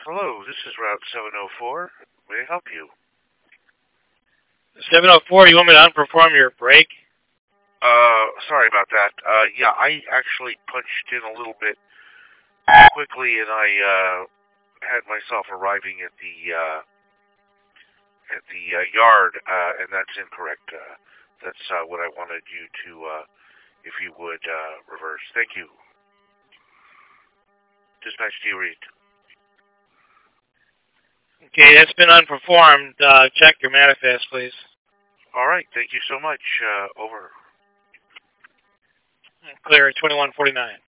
Hello, this is Route 704. May I help you? 704, you want me to unperform your brake? Sorry about that. Yeah, I actually punched in a little bit quickly, and I had myself arriving at the yard, and that's incorrect. That's what I wanted you to, if you would, reverse. Thank you. Dispatch, do you read? Okay, that's been unperformed. Check your manifest, please. All right, thank you so much. Over. Clear 2149.